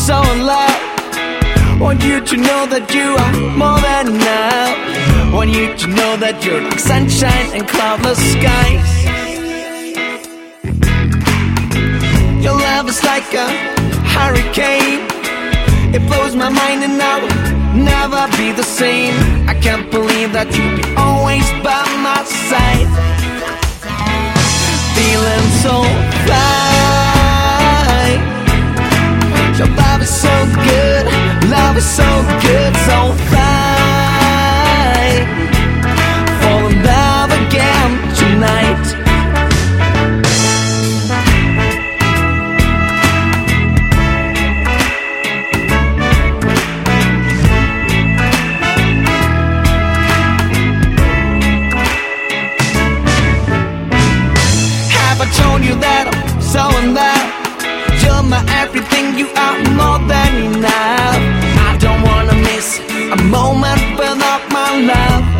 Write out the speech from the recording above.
so in love. Want you to know that you are more than enough. Want you to know that you're like sunshine and cloudless skies. Your love is like a hurricane. It blows my mind and I will never be the same. I can't believe that you'll be always by my side. Feeling so fly. Your love is so good, love is so good, so fly. Fall in love again tonight. Have I told you that I'm so in love? You're my everything, you are more than enough. I don't wanna miss a moment without my love.